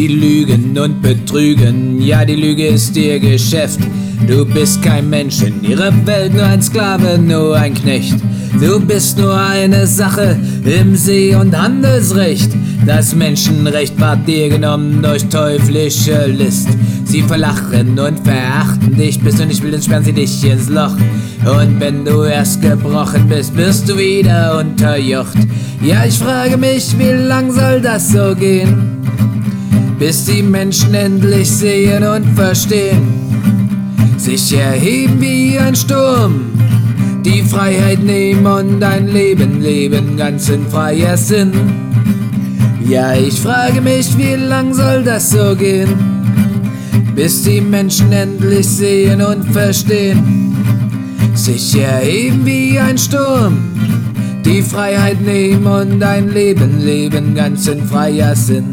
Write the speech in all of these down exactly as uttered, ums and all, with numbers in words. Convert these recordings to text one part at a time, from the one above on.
die lügen und betrügen, ja, die Lüge ist ihr Geschäft. Du bist kein Mensch in ihrer Welt, nur ein Sklave, nur ein Knecht. Du bist nur eine Sache im See- und Handelsrecht. Das Menschenrecht ward dir genommen durch teuflische List. Sie verlachen und verachten dich, bis du nicht willst, sperren sie dich ins Loch. Und wenn du erst gebrochen bist, wirst du wieder unterjocht. Ja, ich frage mich, wie lang soll das so gehen, bis die Menschen endlich sehen und verstehen, sich erheben wie ein Sturm, die Freiheit nehmen und ein Leben leben, ganz in freier Sinn. Ja, ich frage mich, wie lang soll das so gehen, bis die Menschen endlich sehen und verstehen, sich erheben wie ein Sturm, die Freiheit nehmen und ein Leben leben, ganz in freier Sinn.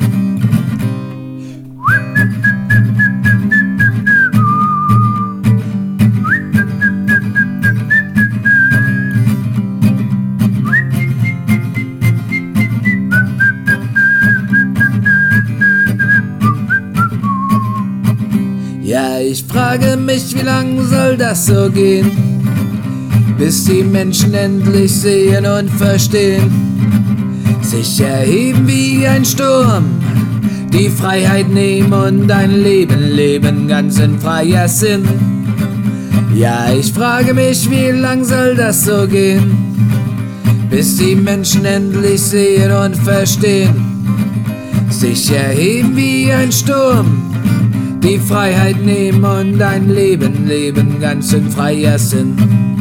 Ja, ich frage mich, wie lang soll das so gehen, bis die Menschen endlich sehen und verstehen, sich erheben wie ein Sturm, die Freiheit nehmen und ein Leben leben, ganz in freier Sinn. Ja, ich frage mich, wie lang soll das so gehen, bis die Menschen endlich sehen und verstehen, sich erheben wie ein Sturm, die Freiheit nehmen und ein Leben leben, ganz in freier Sinn.